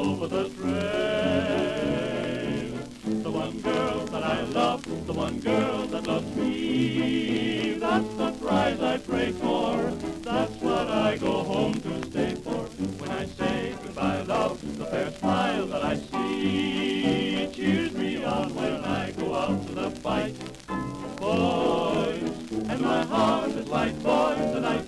over the trail. The one girl that I love, the one girl that loves me, that's the prize I pray for, that's what I go home to stay for. When I say goodbye, love, the fair smile that I see cheers me on when I go out to the fight. Boys, and my heart is like boys, and I